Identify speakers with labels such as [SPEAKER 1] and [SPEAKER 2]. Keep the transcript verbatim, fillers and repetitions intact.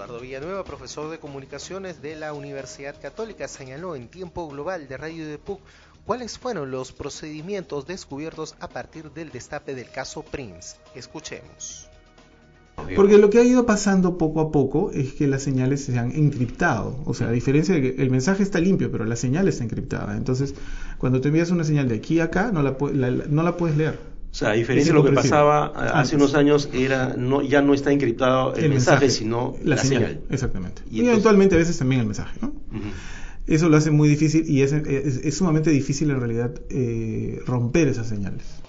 [SPEAKER 1] Eduardo Villanueva, profesor de comunicaciones de la Universidad Católica, señaló en Tiempo Global de Radio de P U C cuáles fueron los procedimientos descubiertos a partir del destape del caso Prince. Escuchemos.
[SPEAKER 2] Porque lo que ha ido pasando poco a poco es que las señales se han encriptado. O sea, a diferencia de que el mensaje está limpio, pero la señal está encriptada. Entonces, cuando te envías una señal de aquí a acá, no la, la, no la puedes leer.
[SPEAKER 3] O sea, a diferencia de lo que pasaba hace unos años, era no ya no está encriptado el, el mensaje, mensaje, sino la, la señal. señal.
[SPEAKER 2] Exactamente. Y, y entonces, eventualmente a veces también el mensaje, ¿no? Uh-huh. Eso lo hace muy difícil y es, es, es sumamente difícil en realidad eh, romper esas señales.